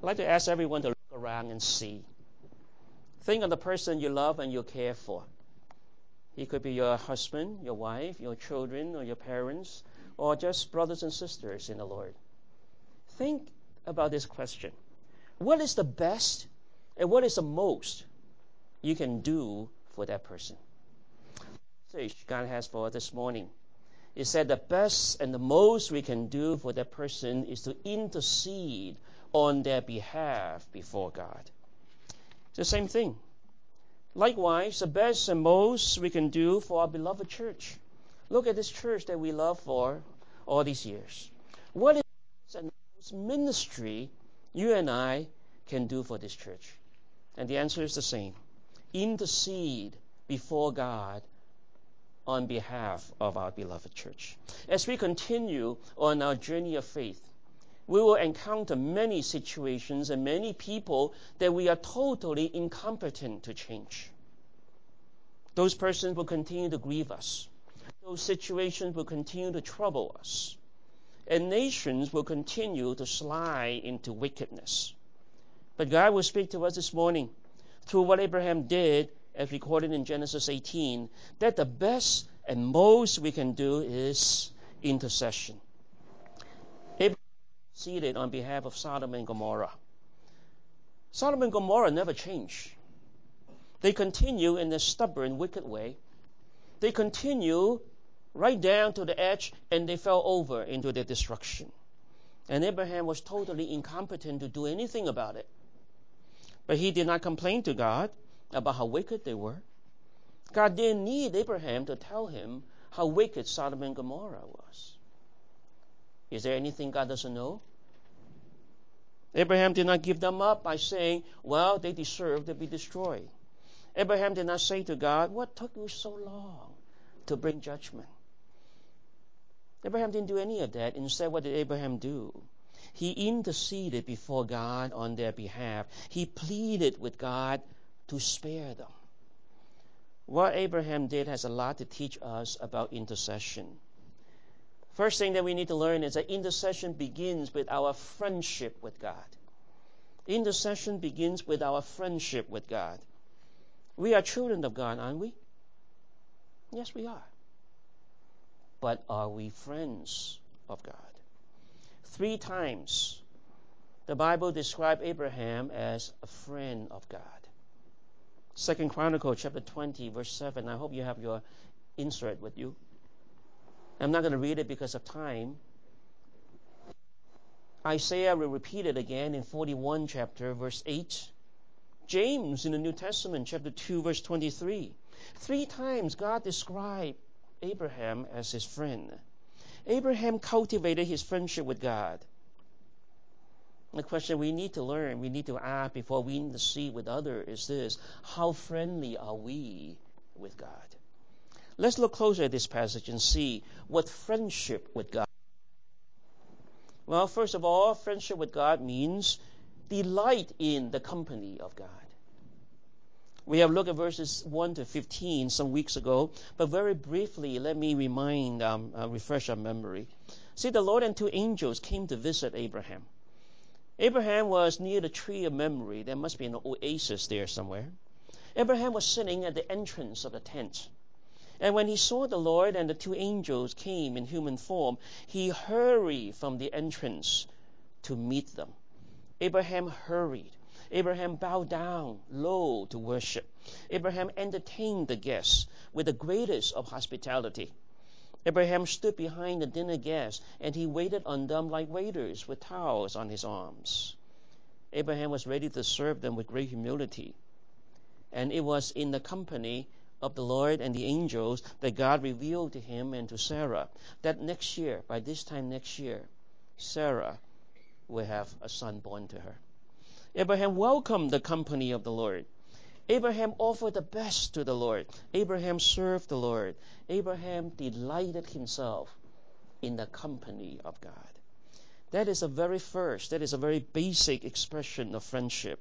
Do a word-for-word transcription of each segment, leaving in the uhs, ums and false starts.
I'd like to ask everyone to look around and see. Think of the person you love and you care for. He could be your husband, your wife, your children, or your parents, or just brothers and sisters in the Lord. Think about this question. What is the best and what is the most you can do for that person? The message God has for us this morning is that the best and the most we can do for that person is to intercede on their behalf before God. It's the same thing. Likewise, the best and most we can do for our beloved church. Look at this church that we love for all these years. What is the most ministry you and I can do for this church? And the answer is the same. Intercede before God on behalf of our beloved church. As we continue on our journey of faith, we will encounter many situations and many people that we are totally incompetent to change. Those persons will continue to grieve us. Those situations will continue to trouble us. And nations will continue to slide into wickedness. But God will speak to us this morning through what Abraham did, as recorded in Genesis eighteen, that the best and most we can do is intercession. Abraham interceded on behalf of Sodom and Gomorrah. Sodom and Gomorrah never changed. They continue in their stubborn, wicked way. They continue right down to the edge, and they fell over into their destruction. And Abraham was totally incompetent to do anything about it. But he did not complain to God about how wicked they were. God didn't need Abraham to tell him how wicked Sodom and Gomorrah was. Is there anything God doesn't know? Abraham did not give them up by saying, well, they deserve to be destroyed. Abraham did not say to God, what took you so long to bring judgment? Abraham didn't do any of that. Instead, what did Abraham do? He interceded before God on their behalf. He pleaded with God to spare them. What Abraham did has a lot to teach us about intercession. First thing that we need to learn is that intercession begins with our friendship with God. Intercession begins with our friendship with God. We are children of God, aren't we? Yes, we are. But are we friends of God? Three times the Bible described Abraham as a friend of God. Second Chronicles chapter twenty, verse seven. I hope you have your insert with you. I'm not going to read it because of time. Isaiah will repeat it again in forty-one chapter, verse eight. James in the New Testament, chapter two, verse twenty-three. Three times God described Abraham as his friend. Abraham cultivated his friendship with God. The question we need to learn, we need to ask before we intercede with others is this: how friendly are we with God? Let's look closer at this passage and see what friendship with God. Well, first of all, friendship with God means delight in the company of God. We have looked at verses one to fifteen some weeks ago, but very briefly, let me remind, um, uh, refresh our memory. See, the Lord and two angels came to visit Abraham. Abraham was near the tree of memory. There must be an oasis there somewhere. Abraham was sitting at the entrance of the tent. And when he saw the Lord and the two angels came in human form, he hurried from the entrance to meet them. Abraham hurried. Abraham bowed down low to worship. Abraham entertained the guests with the greatest of hospitality. Abraham stood behind the dinner guests, and he waited on them like waiters with towels on his arms. Abraham was ready to serve them with great humility. And it was in the company of the Lord and the angels that God revealed to him and to Sarah that next year, by this time next year, Sarah will have a son born to her. Abraham welcomed the company of the Lord. Abraham offered the best to the Lord. Abraham served the Lord. Abraham delighted himself in the company of God. That is a very first, that is a very basic expression of friendship.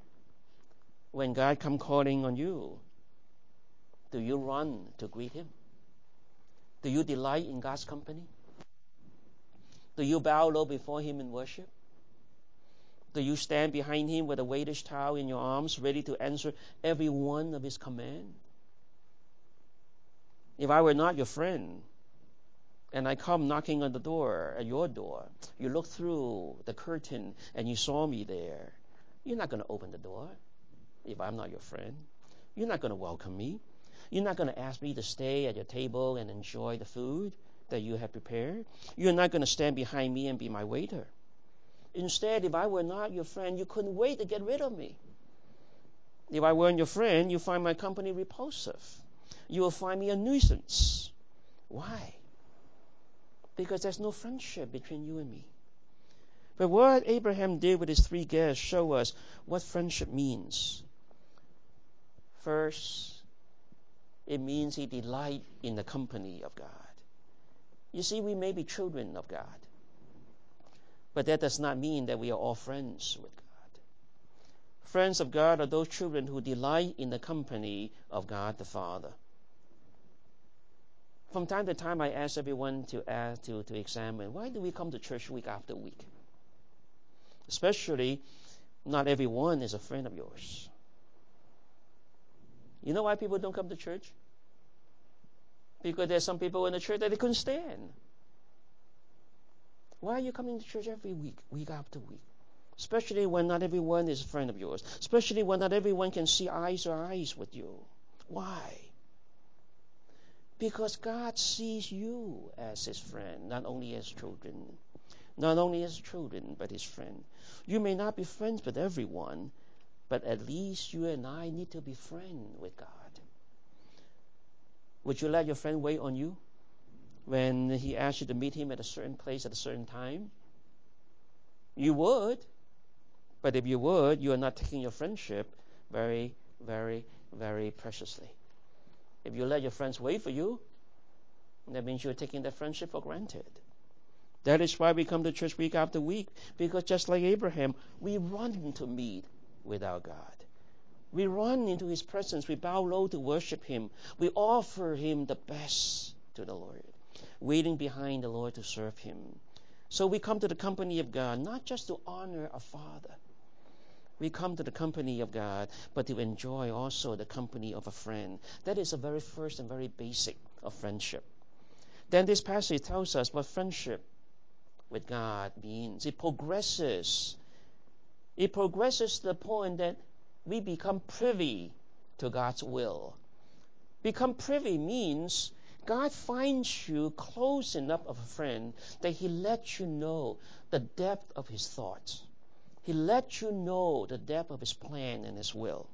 When God comes calling on you, do you run to greet him? Do you delight in God's company? Do you bow low before him in worship? Do you stand behind him with a weightish towel in your arms, ready to answer every one of his commands? If I were not your friend, and I come knocking on the door, at your door, you look through the curtain and you saw me there, you're not going to open the door if I'm not your friend. You're not going to welcome me. You're not going to ask me to stay at your table and enjoy the food that you have prepared. You're not going to stand behind me and be my waiter. Instead, if I were not your friend, you couldn't wait to get rid of me. If I weren't your friend, you find my company repulsive. You will find me a nuisance. Why? Because there's no friendship between you and me. But what Abraham did with his three guests show us what friendship means. First, it means he delights in the company of God. You see, we may be children of God, but that does not mean that we are all friends with God. Friends of God are those children who delight in the company of God the Father. From time to time, I ask everyone to ask, to, to examine, why do we come to church week after week? Especially, not everyone is a friend of yours. You know why people don't come to church? Because there's some people in the church that they couldn't stand. Why are you coming to church every week, week after week? Especially when not everyone is a friend of yours. Especially when not everyone can see eyes to eyes with you. Why? Because God sees you as his friend, not only as children. Not only as children, but his friend. You may not be friends with everyone, but at least you and I need to be friends with God. Would you let your friend wait on you when he asks you to meet him at a certain place at a certain time? You would. But if you would, you are not taking your friendship very, very, very preciously. If you let your friends wait for you, that means you're taking that friendship for granted. That is why we come to church week after week, because just like Abraham, we run to meet with our God. We run into his presence. We bow low to worship him. We offer him the best to the Lord, waiting behind the Lord to serve him. So we come to the company of God, not just to honor our Father. We come to the company of God, but to enjoy also the company of a friend. That is the very first and very basic of friendship. Then this passage tells us what friendship with God means. It progresses. It progresses to the point that we become privy to God's will. Become privy means God finds you close enough of a friend that he lets you know the depth of his thoughts. He lets you know the depth of his plan and his will.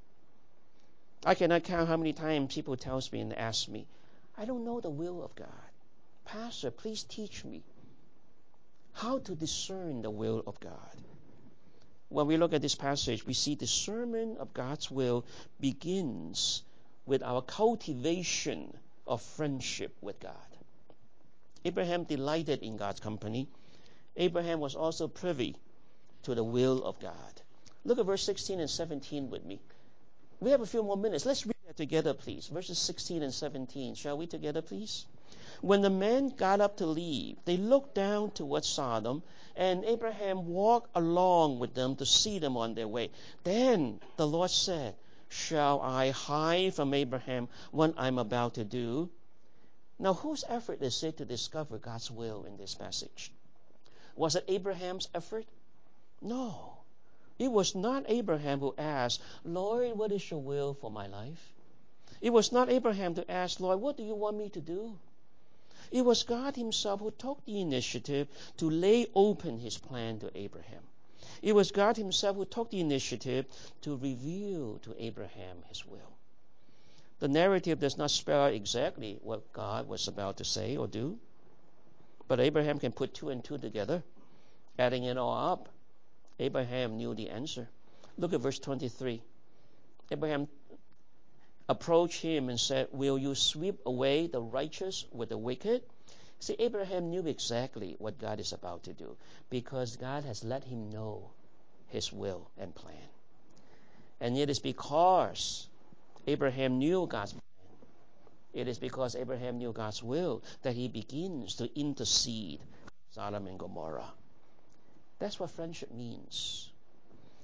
I cannot count how many times people tell me and ask me, I don't know the will of God. Pastor, please teach me how to discern the will of God. When we look at this passage, we see discernment of God's will begins with our cultivation of friendship with God. Abraham delighted in God's company. Abraham was also privy to the will of God. Look at verse sixteen and seventeen with me. We have a few more minutes. Let's read that together, please. Verses sixteen and seventeen. Shall we together, please? When the men got up to leave, they looked down towards Sodom, and Abraham walked along with them to see them on their way. Then the Lord said, shall I hide from Abraham what I'm about to do? Now, whose effort is it to discover God's will in this passage? Was it Abraham's effort? No. It was not Abraham who asked, Lord, what is your will for my life? It was not Abraham to ask, Lord, what do you want me to do? It was God himself who took the initiative to lay open his plan to Abraham. It was God himself who took the initiative to reveal to Abraham his will. The narrative does not spell out exactly what God was about to say or do, but Abraham can put two and two together, adding it all up. Abraham knew the answer. Look at verse twenty-three. Abraham approached him and said, will you sweep away the righteous with the wicked? See, Abraham knew exactly what God is about to do because God has let him know his will and plan. And it is because Abraham knew God's plan, it is because Abraham knew God's will that he begins to intercede for Sodom and Gomorrah. That's what friendship means.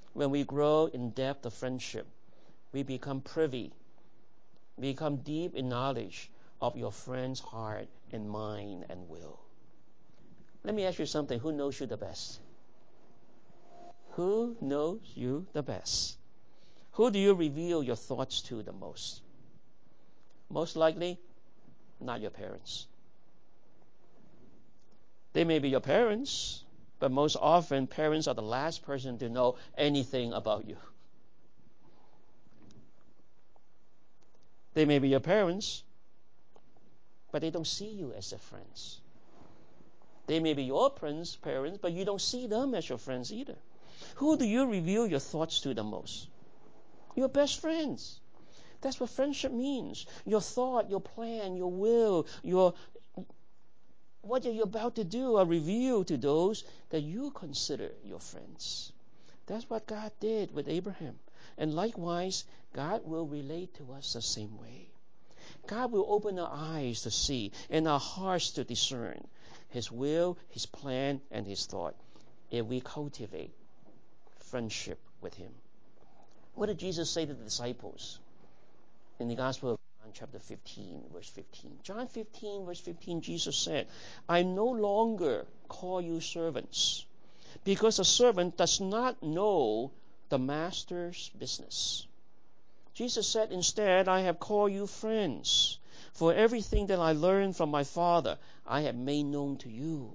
When we grow in depth of friendship, we become privy, become deep in knowledge of your friend's heart and mind and will. Let me ask you something. Who knows you the best? Who knows you the best? Who do you reveal your thoughts to the most? Most likely, not your parents. They may be your parents, but most often parents are the last person to know anything about you. They may be your parents, but they don't see you as their friends. They may be your friends, parents, but you don't see them as your friends either. Who do you reveal your thoughts to the most? Your best friends. That's what friendship means. Your thought, your plan, your will, your what you're about to do are revealed to those that you consider your friends. That's what God did with Abraham. And likewise, God will relate to us the same way. God will open our eyes to see and our hearts to discern His will, His plan, and His thought if we cultivate friendship with Him. What did Jesus say to the disciples in the Gospel of John chapter fifteen, verse fifteen? John fifteen, verse fifteen, Jesus said, I no longer call you servants, because a servant does not know the master's business. Jesus said, instead, I have called you friends, for everything that I learned from my Father, I have made known to you.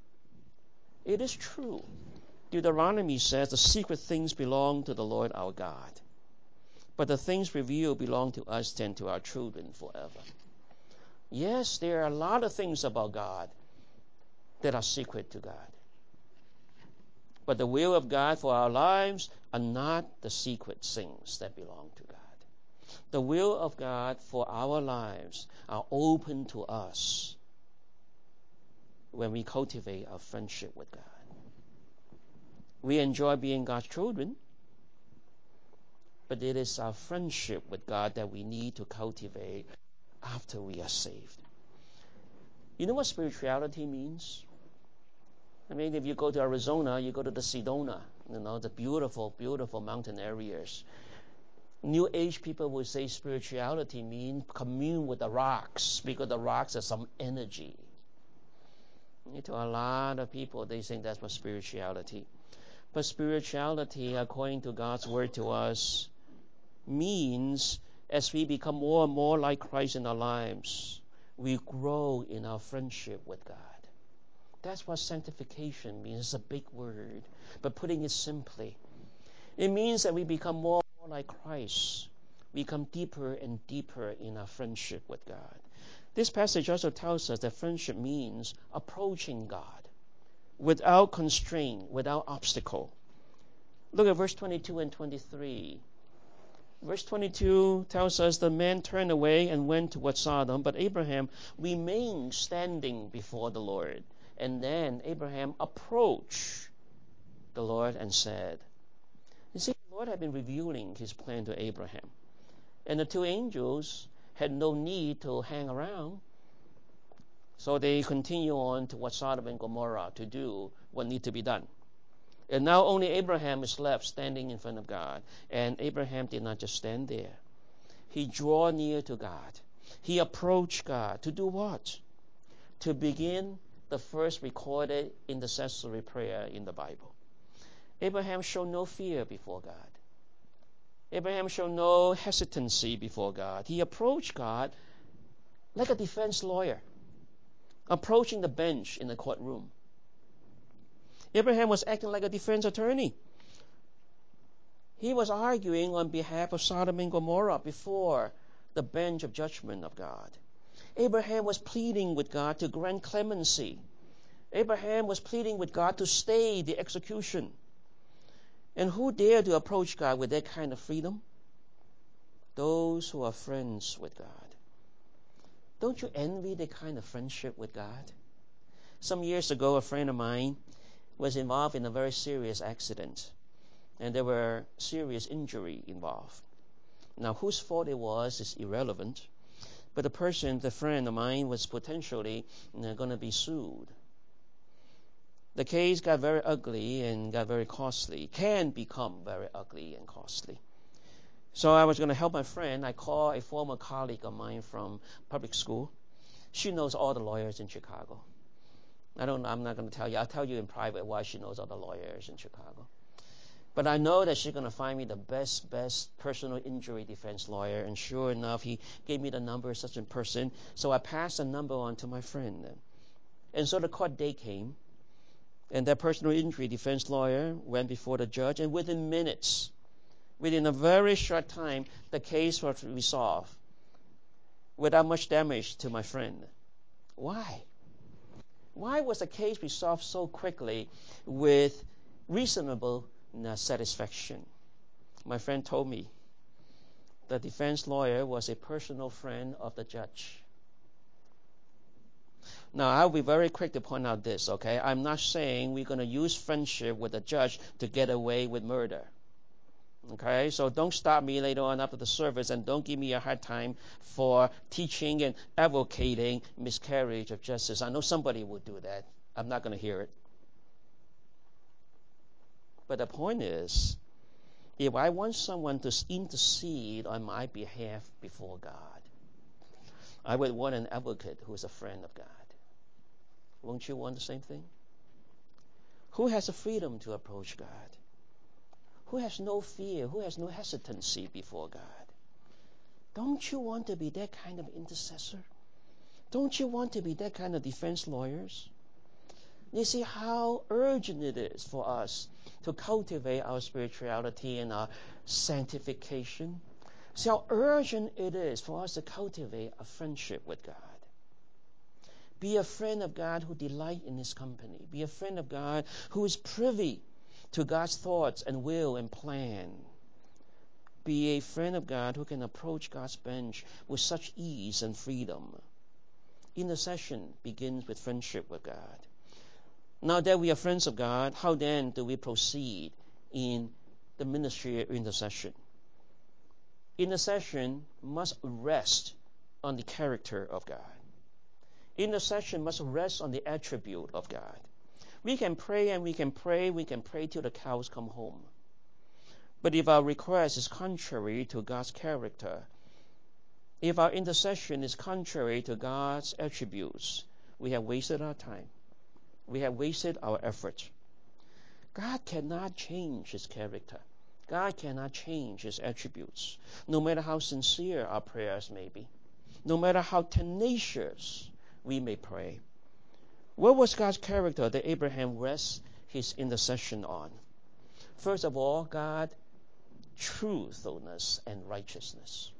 It is true. Deuteronomy says the secret things belong to the Lord our God, but the things revealed belong to us and to our children forever. Yes, there are a lot of things about God that are secret to God. But the will of God for our lives are not the secret things that belong to God. The will of God for our lives are open to us when we cultivate our friendship with God. We enjoy being God's children, but it is our friendship with God that we need to cultivate after we are saved. You know what spirituality means? I mean, if you go to Arizona, you go to the Sedona, you know, the beautiful, beautiful mountain areas. New Age people will say spirituality means commune with the rocks, because the rocks have some energy. To a lot of people, they think that's what spirituality. But spirituality, according to God's word to us, means as we become more and more like Christ in our lives, we grow in our friendship with God. That's what sanctification means. It's a big word, but putting it simply, it means that we become more and more like Christ. We become deeper and deeper in our friendship with God. This passage also tells us that friendship means approaching God without constraint, without obstacle. Look at verse twenty-two and twenty-three. Verse twenty-two tells us the man turned away and went towards Sodom, but Abraham remained standing before the Lord. And then Abraham approached the Lord and said, you see, the Lord had been revealing His plan to Abraham. And the two angels had no need to hang around. So they continue on to what Sodom and Gomorrah to do what needs to be done. And now only Abraham is left standing in front of God. And Abraham did not just stand there. He drew near to God. He approached God to do what? To begin the first recorded intercessory prayer in the Bible. Abraham showed no fear before God. Abraham showed no hesitancy before God. He approached God like a defense lawyer, approaching the bench in the courtroom. Abraham was acting like a defense attorney. He was arguing on behalf of Sodom and Gomorrah before the bench of judgment of God. Abraham was pleading with God to grant clemency. Abraham was pleading with God to stay the execution. And who dare to approach God with that kind of freedom? Those who are friends with God. Don't you envy the kind of friendship with God? Some years ago, a friend of mine was involved in a very serious accident, and there were serious injury involved. Now, whose fault it was is irrelevant, but the person, the friend of mine, was potentially you know, going to be sued. The case got very ugly and got very costly, can become very ugly and costly. So I was going to help my friend. I called a former colleague of mine from public school. She knows all the lawyers in Chicago. I don't, I'm not going to tell you. I'll tell you in private why she knows all the lawyers in Chicago. But I know that she's going to find me the best, best personal injury defense lawyer. And sure enough, he gave me the number of such a person. So I passed the number on to my friend. And so the court date came. And that personal injury defense lawyer went before the judge. And within minutes, within a very short time, the case was resolved without much damage to my friend. Why? Why was the case resolved so quickly with reasonable satisfaction? My friend told me the defense lawyer was a personal friend of the judge. Now, I'll be very quick to point out this, okay? I'm not saying we're going to use friendship with the judge to get away with murder. Okay, so don't stop me later on after the service and don't give me a hard time for teaching and advocating miscarriage of justice. I know somebody will do that. I'm not going to hear it. But the point is, if I want someone to intercede on my behalf before God, I would want an advocate who is a friend of God. Won't you want the same thing? Who has the freedom to approach God? Who has no fear? Who has no hesitancy before God? Don't you want to be that kind of intercessor? Don't you want to be that kind of defense lawyers? You see how urgent it is for us to cultivate our spirituality and our sanctification. See how urgent it is for us to cultivate a friendship with God. Be a friend of God who delights in His company. Be a friend of God who is privy to God's thoughts and will and plan. Be a friend of God who can approach God's bench with such ease and freedom. Intercession begins with friendship with God. Now that we are friends of God, how then do we proceed in the ministry of intercession? Intercession must rest on the character of God. Intercession must rest on the attribute of God. We can pray and we can pray, we can pray till the cows come home. But if our request is contrary to God's character, if our intercession is contrary to God's attributes, we have wasted our time. We have wasted our effort. God cannot change His character. God cannot change His attributes, no matter how sincere our prayers may be, no matter how tenacious we may pray. What was God's character that Abraham rests his intercession on? First of all, God, truthfulness and righteousness.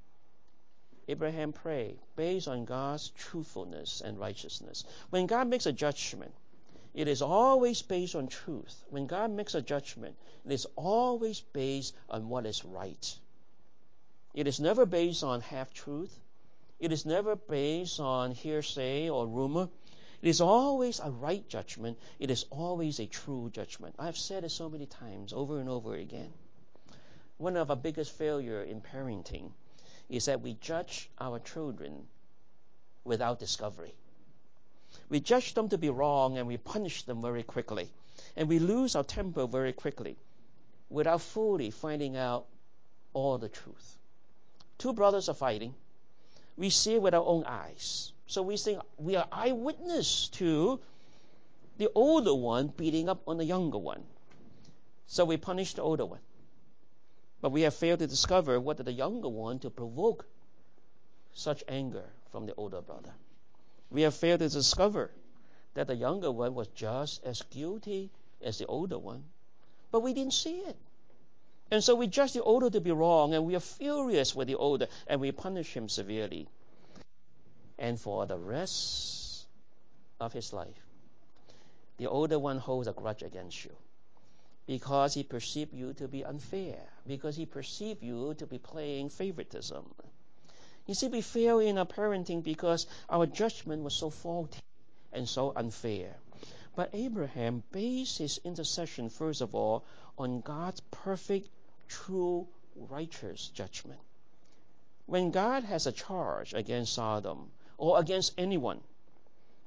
Abraham prayed based on God's truthfulness and righteousness. When God makes a judgment, it is always based on truth. When God makes a judgment, it is always based on what is right. It is never based on half-truth. It is never based on hearsay or rumor. It is always a right judgment. It is always a true judgment. I've said it so many times, over and over again. One of our biggest failures in parenting is that we judge our children without discovery. We judge them to be wrong and we punish them very quickly. And we lose our temper very quickly without fully finding out all the truth. Two brothers are fighting. We see it with our own eyes. So we think we are eyewitness to the older one beating up on the younger one. So we punish the older one. But we have failed to discover what did the younger one to provoke such anger from the older brother. We have failed to discover that the younger one was just as guilty as the older one. But we didn't see it. And so we judge the older to be wrong, and we are furious with the older, and we punish him severely. And for the rest of his life, the older one holds a grudge against you because he perceived you to be unfair, because he perceived you to be playing favoritism. You see, we fail in our parenting because our judgment was so faulty and so unfair. But Abraham based his intercession, first of all, on God's perfect, true, righteous judgment. When God has a charge against Sodom or against anyone,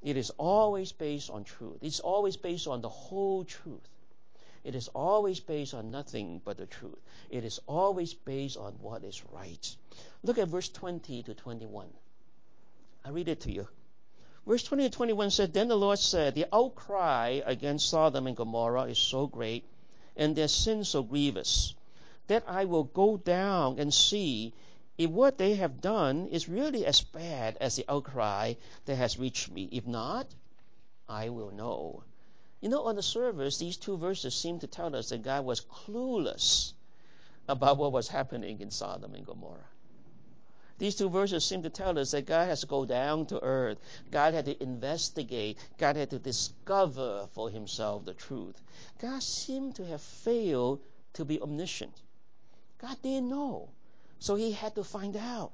It is always based on truth. It's always based on the whole truth. It is always based on nothing but the truth. It is always based on what is right. Look at verse twenty to twenty-one. I read it to you. Verse twenty to twenty-one said, Then the Lord said, The outcry against Sodom and Gomorrah is so great, and their sin so grievous, that I will go down and see if what they have done is really as bad as the outcry that has reached me. If not, I will know. You know, on the surface, these two verses seem to tell us that God was clueless about what was happening in Sodom and Gomorrah. These two verses seem to tell us that God has to go down to earth. God had to investigate. God had to discover for himself the truth. God seemed to have failed to be omniscient. God didn't know, so he had to find out.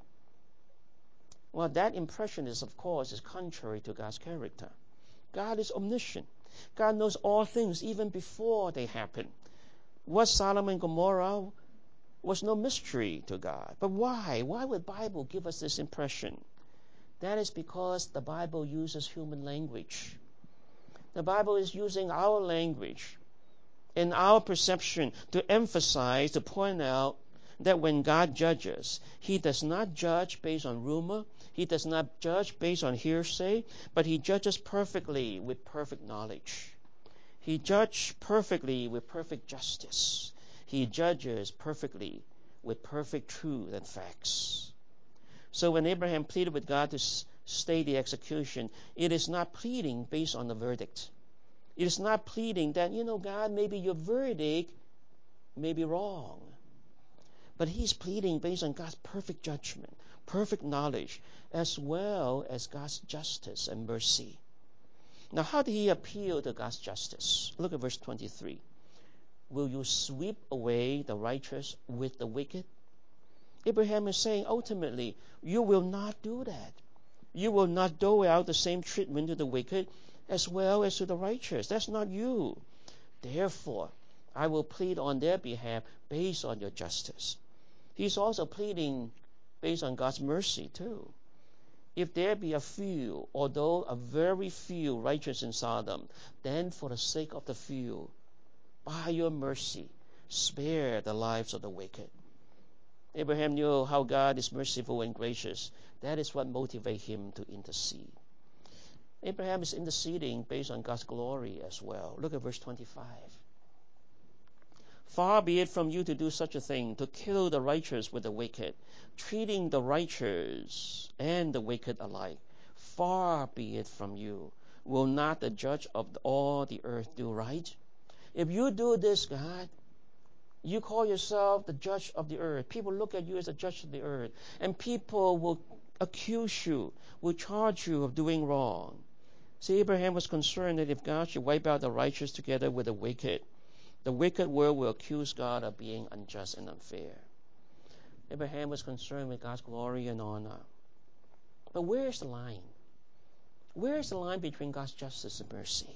Well, that impression is, of course, is contrary to God's character. God is omniscient. God knows all things even before they happen. What Sodom and Gomorrah was no mystery to God. But why? Why would the Bible give us this impression? That is because the Bible uses human language. The Bible is using our language and our perception to emphasize, to point out that when God judges, he does not judge based on rumor. He does not judge based on hearsay, but he judges perfectly with perfect knowledge. He judges perfectly with perfect justice. He judges perfectly with perfect truth and facts. So when Abraham pleaded with God to stay the execution, it is not pleading based on the verdict. It is not pleading that, you know, God, maybe your verdict may be wrong. But he's pleading based on God's perfect judgment, perfect knowledge, as well as God's justice and mercy. Now, how did he appeal to God's justice? Look at verse twenty-three. Will you sweep away the righteous with the wicked? Abraham is saying, ultimately, you will not do that. You will not dole out the same treatment to the wicked as well as to the righteous. That's not you. Therefore, I will plead on their behalf based on your justice. He's also pleading based on God's mercy, too. If there be a few, although a very few righteous in Sodom, then for the sake of the few, by your mercy, spare the lives of the wicked. Abraham knew how God is merciful and gracious. That is what motivated him to intercede. Abraham is interceding based on God's glory as well. Look at verse twenty-five. Far be it from you to do such a thing, to kill the righteous with the wicked, treating the righteous and the wicked alike. Far be it from you. Will not the judge of all the earth do right? If you do this, God, you call yourself the judge of the earth. People look at you as the judge of the earth, and people will accuse you, will charge you of doing wrong. See, Abraham was concerned that if God should wipe out the righteous together with the wicked, the wicked world will accuse God of being unjust and unfair. Abraham was concerned with God's glory and honor. But where is the line? Where is the line between God's justice and mercy?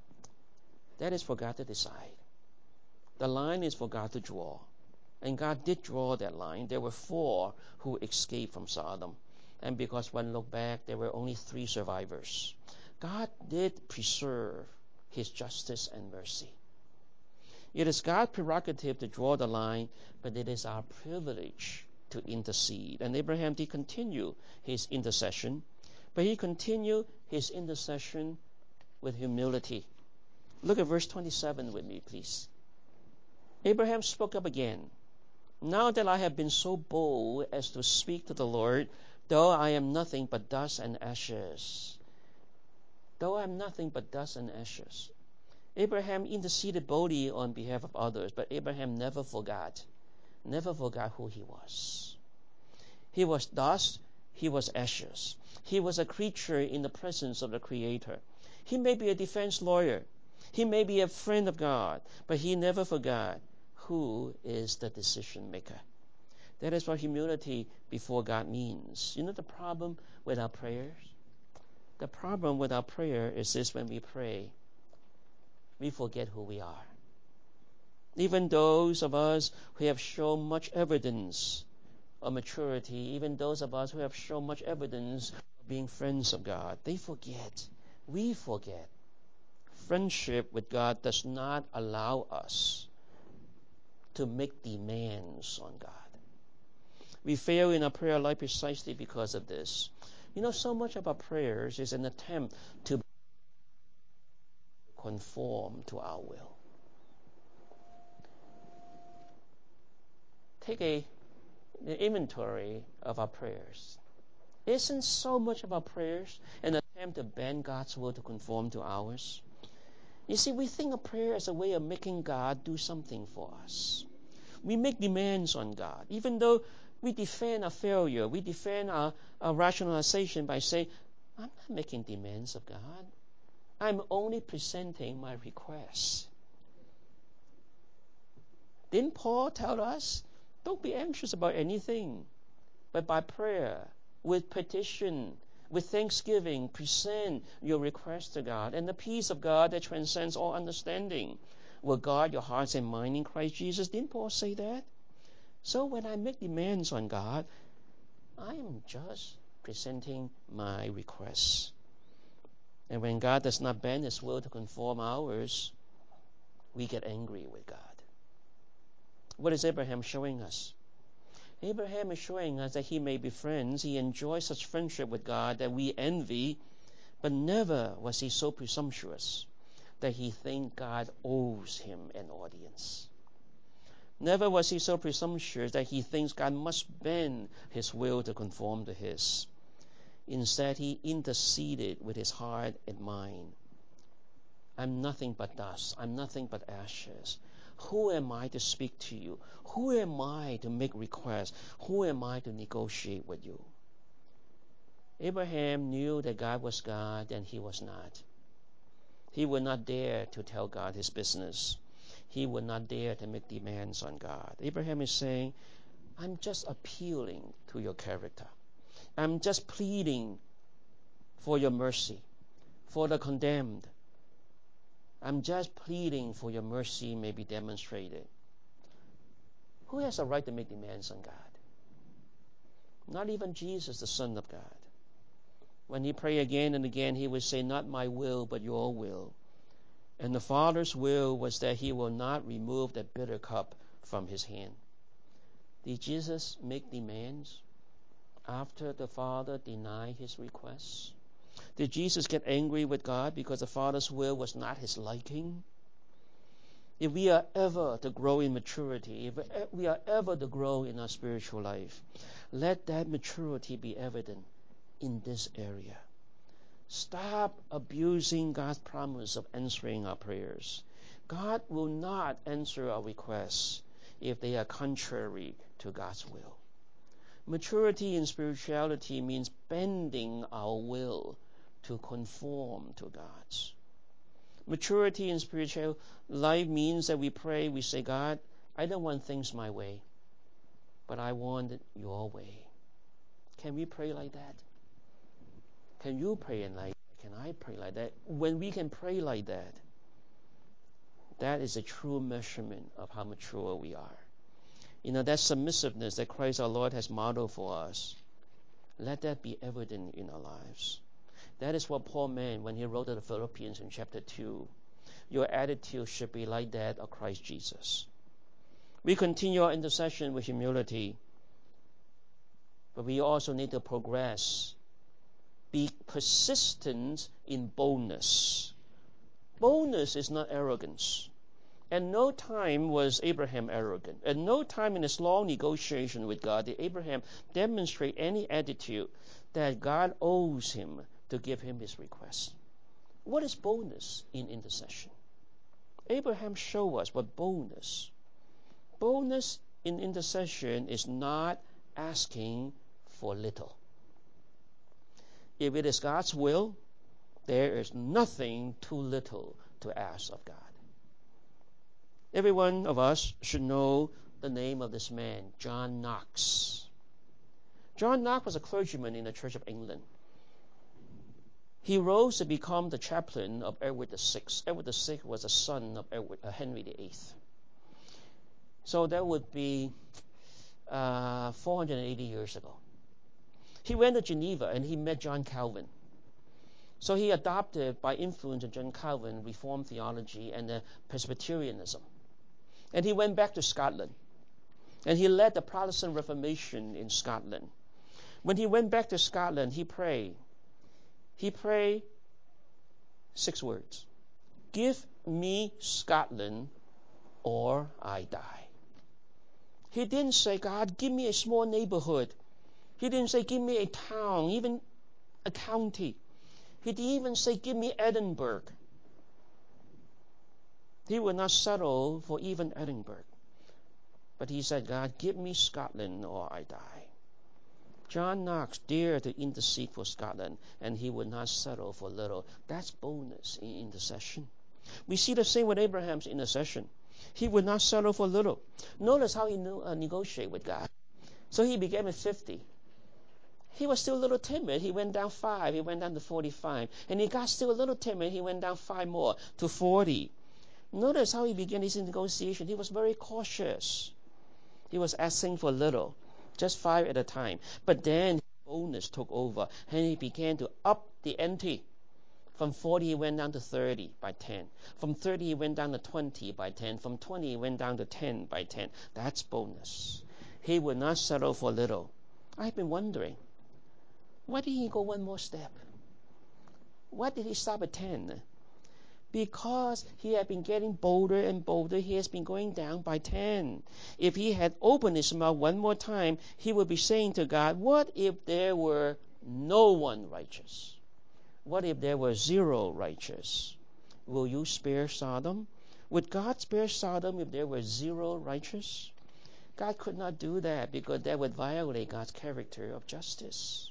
That is for God to decide. The line is for God to draw. And God did draw that line. There were four who escaped from Sodom. And because one looked back, there were only three survivors. God did preserve his justice and mercy. It is God's prerogative to draw the line, but it is our privilege to intercede. And Abraham did continue his intercession, but he continued his intercession with humility. Look at verse twenty-seven with me, please. Abraham spoke up again. Now that I have been so bold as to speak to the Lord, though I am nothing but dust and ashes. Though I am nothing but dust and ashes. Abraham interceded boldly on behalf of others, but Abraham never forgot, never forgot who he was. He was dust, he was ashes. He was a creature in the presence of the Creator. He may be a defense lawyer. He may be a friend of God, but he never forgot who is the decision maker. That is what humility before God means. You know the problem with our prayers? The problem with our prayer is this: when we pray, we forget who we are. Even those of us who have shown much evidence of maturity, even those of us who have shown much evidence of being friends of God, they forget we forget friendship with God does not allow us to make demands on God. We fail in our prayer life precisely because of this. You know, so much of our prayers is an attempt to conform to our will. Take a, an inventory of our prayers. Isn't so much of our prayers an attempt to bend God's will to conform to ours? You see, we think of prayer as a way of making God do something for us. We make demands on God, even though we defend our failure, we defend our, our rationalization by saying, I'm not making demands of God. I'm only presenting my requests. Didn't Paul tell us, don't be anxious about anything, but by prayer, with petition, with thanksgiving, present your request to God, and the peace of God that transcends all understanding will guard your hearts and mind in Christ Jesus. Didn't Paul say that? So when I make demands on God, I am just presenting my requests. And when God does not bend his will to conform ours, we get angry with God. What is Abraham showing us? Abraham is showing us that he may be friends. He enjoys such friendship with God that we envy, but never was he so presumptuous that he thinks God owes him an audience. Never was he so presumptuous that he thinks God must bend his will to conform to his. Instead, he interceded with his heart and mind. I'm nothing but dust. I'm nothing but ashes. Who am I to speak to you? Who am I to make requests? Who am I to negotiate with you? Abraham knew that God was God and he was not. He would not dare to tell God his business. He would not dare to make demands on God. Abraham is saying, I'm just appealing to your character. I'm just pleading for your mercy, for the condemned. I'm just pleading for your mercy may be demonstrated. Who has a right to make demands on God? Not even Jesus, the Son of God. When he prayed again and again, he would say, not my will, but your will. And the Father's will was that he will not remove that bitter cup from his hand. Did Jesus make demands after the Father denied his requests? Did Jesus get angry with God because the Father's will was not his liking? If we are ever to grow in maturity, if we are ever to grow in our spiritual life, let that maturity be evident in this area. Stop abusing God's promise of answering our prayers. God will not answer our requests if they are contrary to God's will. Maturity in spirituality means bending our will to conform to God's. Maturity in spiritual life means that we pray, we say, God, I don't want things my way, but I want it your way. Can we pray like that? Can you pray like that? Can I pray like that? When we can pray like that, that is a true measurement of how mature we are. You know, that submissiveness that Christ our Lord has modeled for us, let that be evident in our lives. That is what Paul meant when he wrote to the Philippians in chapter two. Your attitude should be like that of Christ Jesus. We continue our intercession with humility, but we also need to progress. Be persistent in boldness. Boldness is not arrogance. At no time was Abraham arrogant. At no time in his long negotiation with God did Abraham demonstrate any attitude that God owes him to give him his request. What is boldness in intercession? Abraham showed us what boldness. Boldness in intercession is not asking for little. If it is God's will, there is nothing too little to ask of God. Every one of us should know the name of this man, John Knox. John Knox was a clergyman in the Church of England. He rose to become the chaplain of Edward the Sixth. Edward the Sixth was a son of Edward, uh, Henry the Eighth. So that would be uh, four hundred eighty years ago. He went to Geneva and he met John Calvin. So he adopted, by influence of John Calvin, Reformed theology and uh, Presbyterianism. And he went back to Scotland. And he led the Protestant Reformation in Scotland. When he went back to Scotland, he prayed. He prayed six words. Give me Scotland or I die. He didn't say, God, give me a small neighborhood. He didn't say, give me a town, even a county. He didn't even say, give me Edinburgh. He would not settle for even Edinburgh. But he said, God, give me Scotland or I die. John Knox dared to intercede for Scotland, and he would not settle for little. That's boldness in intercession. We see the same with Abraham's intercession. He would not settle for little. Notice how he knew, uh, negotiated with God. So he began at fifty. He was still a little timid. He went down five. He went down to forty-five. And he got still a little timid. He went down five more to forty. Notice how he began his negotiation. He was very cautious. He was asking for little, just five at a time. But then boldness took over, and he began to up the ante. From forty, he went down to thirty by ten. From thirty, he went down to twenty by ten. From twenty, he went down to ten by ten. That's boldness. He would not settle for little. I've been wondering, why did he go one more step? Why did he stop at ten? Because he had been getting bolder and bolder, he has been going down by ten. If he had opened his mouth one more time, he would be saying to God, what if there were no one righteous? What if there were zero righteous? Will you spare Sodom? Would God spare Sodom if there were zero righteous? God could not do that because that would violate God's character of justice.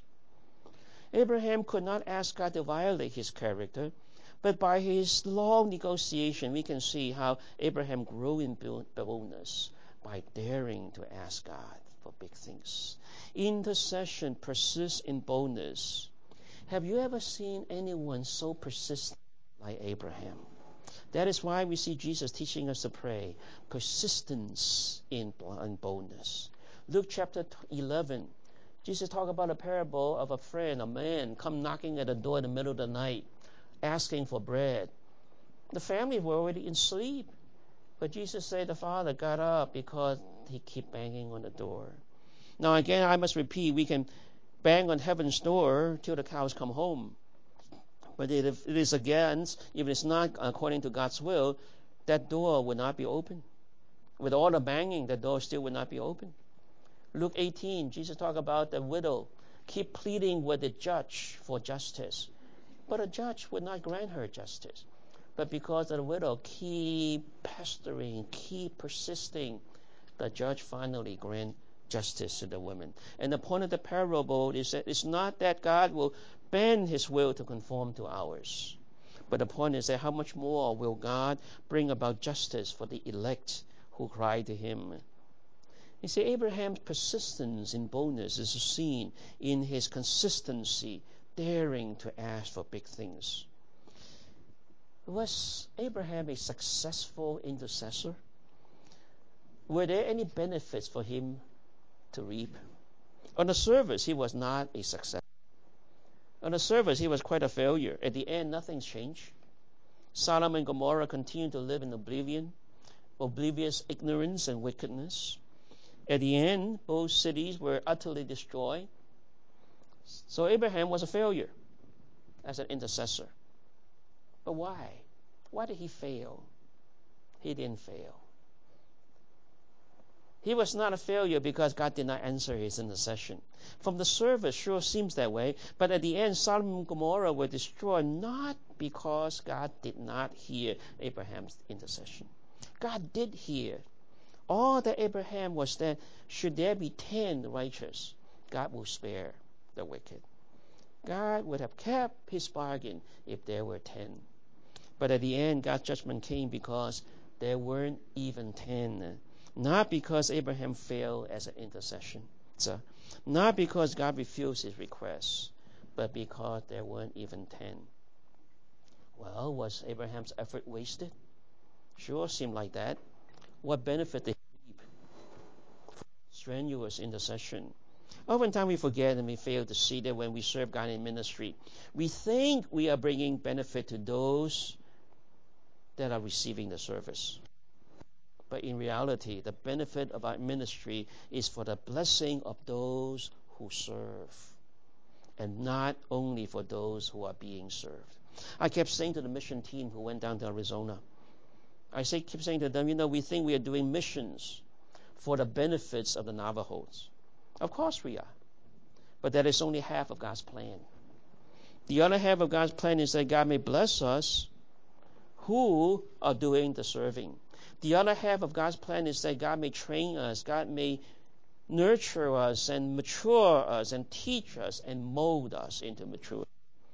Abraham could not ask God to violate his character, but by his long negotiation, we can see how Abraham grew in boldness by daring to ask God for big things. Intercession persists in boldness. Have you ever seen anyone so persistent like Abraham? That is why we see Jesus teaching us to pray. Persistence in boldness. Luke chapter eleven. Jesus talked about a parable of a friend, a man, come knocking at the door in the middle of the night, asking for bread. The family were already in sleep. But Jesus said the father got up because he kept banging on the door. Now again, I must repeat, we can bang on heaven's door till the cows come home. But if it is against, if it's not according to God's will, that door will not be open. With all the banging, the door still will not be open. Luke eighteen, Jesus talked about the widow. Keep pleading with the judge for justice. But a judge would not grant her justice. But because the widow keep pestering, keep persisting, the judge finally grant justice to the woman. And the point of the parable is that it's not that God will bend his will to conform to ours. But the point is that how much more will God bring about justice for the elect who cry to him? You see, Abraham's persistence in boldness is seen in his consistency, daring to ask for big things. Was Abraham a successful intercessor? Were there any benefits for him to reap? On the surface, he was not a success. On the surface, he was quite a failure. At the end, nothing's changed. Sodom and Gomorrah continued to live in oblivion, oblivious ignorance and wickedness. At the end, both cities were utterly destroyed. So Abraham was a failure as an intercessor. But why? Why did he fail? He didn't fail. He was not a failure because God did not answer his intercession. From the surface, sure seems that way, but at the end, Sodom and Gomorrah were destroyed not because God did not hear Abraham's intercession. God did hear. All that Abraham was that should there be ten righteous, God will spare the wicked. God would have kept his bargain if there were ten. But at the end, God's judgment came because there weren't even ten. Not because Abraham failed as an intercession. So, not because God refused his request, but because there weren't even ten. Well, was Abraham's effort wasted? Sure seemed like that. What benefit did he reap from strenuous intercession? Oftentimes we forget and we fail to see that when we serve God in ministry, we think we are bringing benefit to those that are receiving the service. But in reality, the benefit of our ministry is for the blessing of those who serve, and not only for those who are being served. I kept saying to the mission team who went down to Arizona, I say, keep saying to them, you know, we think we are doing missions for the benefits of the Navajos. Of course we are. But that is only half of God's plan. The other half of God's plan is that God may bless us who are doing the serving. The other half of God's plan is that God may train us, God may nurture us and mature us and teach us and mold us into maturity.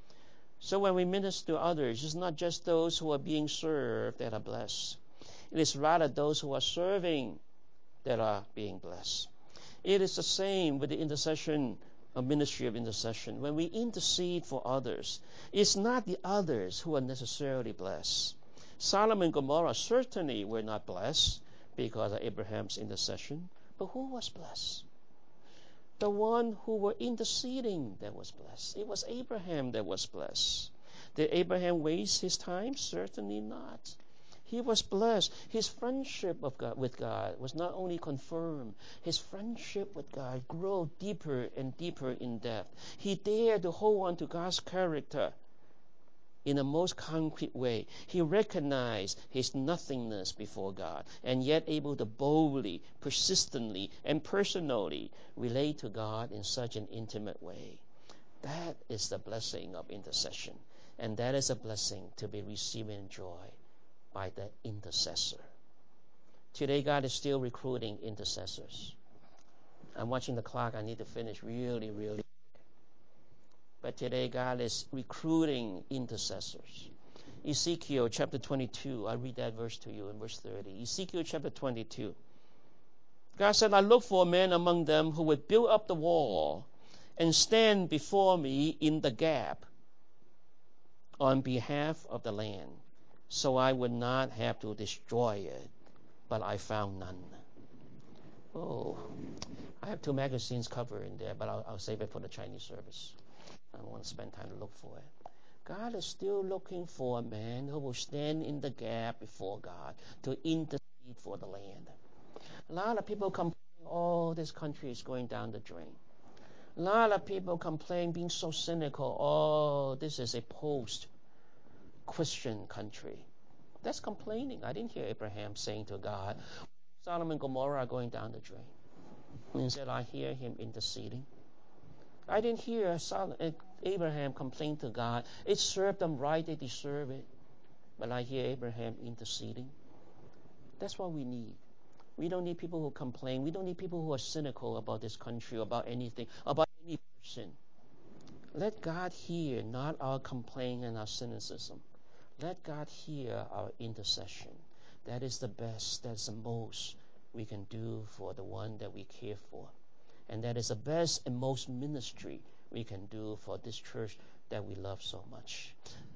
So when we minister to others, it's not just those who are being served that are blessed. It is rather those who are serving that are being blessed. It is the same with the intercession, a ministry of intercession. When we intercede for others, it's not the others who are necessarily blessed. Sodom and Gomorrah certainly were not blessed because of Abraham's intercession. But who was blessed? The one who were interceding that was blessed. It was Abraham that was blessed. Did Abraham waste his time? Certainly not. He was blessed. His friendship of God, with God was not only confirmed, his friendship with God grew deeper and deeper in depth. He dared to hold on to God's character in the most concrete way. He recognized his nothingness before God, and yet able to boldly, persistently, and personally relate to God in such an intimate way. That is the blessing of intercession, and that is a blessing to be received in joy by the intercessor. Today, God is still recruiting intercessors. I'm watching the clock. I need to finish really, really. But today, God is recruiting intercessors. Ezekiel chapter twenty-two, I read that verse to you in verse thirty. Ezekiel chapter twenty-two. God said, I look for a man among them who would build up the wall and stand before me in the gap on behalf of the land, so I would not have to destroy it, but I found none. Oh, I have two magazines covered in there, but I'll, I'll save it for the Chinese service. I don't want to spend time to look for it. God is still looking for a man who will stand in the gap before God to intercede for the land. A lot of people complain, oh, this country is going down the drain. A lot of people complain, being so cynical, oh, this is a post-Christian country. That's complaining. I didn't hear Abraham saying to God, Sodom and Gomorrah are going down the drain. Instead, I hear him interceding. I didn't hear Abraham complain to God. It served them right. They deserve it. But I hear Abraham interceding. That's what we need. We don't need people who complain. We don't need people who are cynical about this country, about anything, about any person. Let God hear not our complaint and our cynicism. Let God hear our intercession. That is the best, that's the most we can do for the one that we care for. And that is the best and most ministry we can do for this church that we love so much.